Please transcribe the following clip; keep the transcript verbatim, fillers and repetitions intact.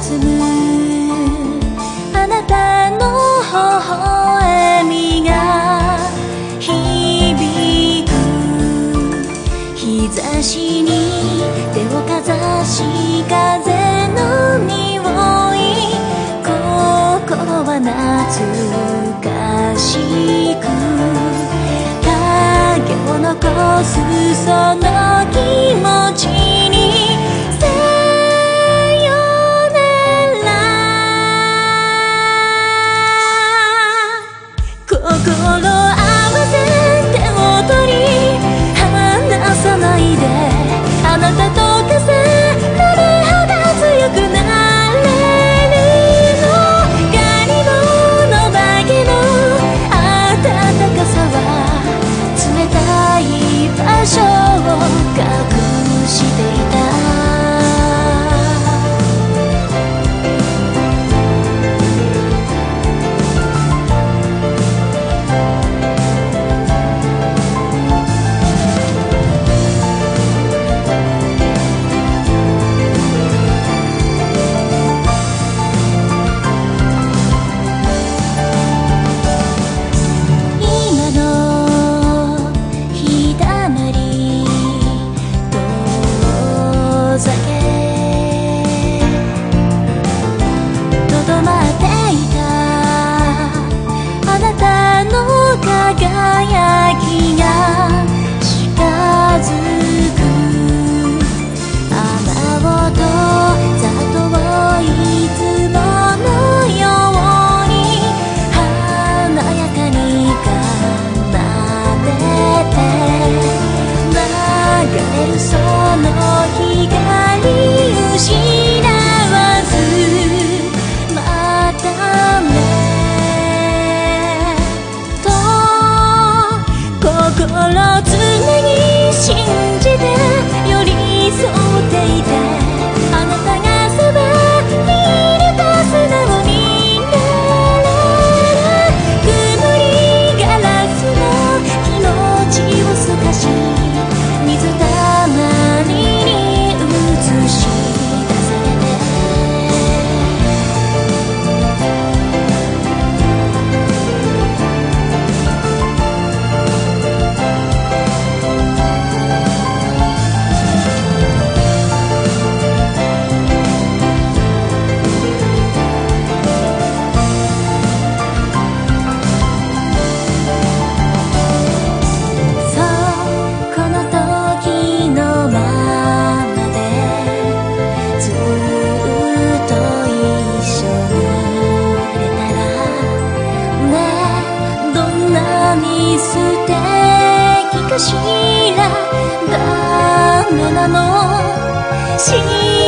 進むあなたの微笑みが響く。日差しに手をかざし風の匂い、心は懐かしく影を残すその気持ちにさよなら。心合わせ手を取り離さないで、あなたと重なるほど強くなれるの。ガリボのだけの暖かさは冷たい場所を隠していた。輝きが近づく。雨音ざといつものように華やかに奏でて流れるその光失わずまたね心常に信じて寄り添っていて、あなたがそばにいると素直になれる。曇りガラスの気持ちを透かし水たまりに映し出されて、素敵かしらダメなの。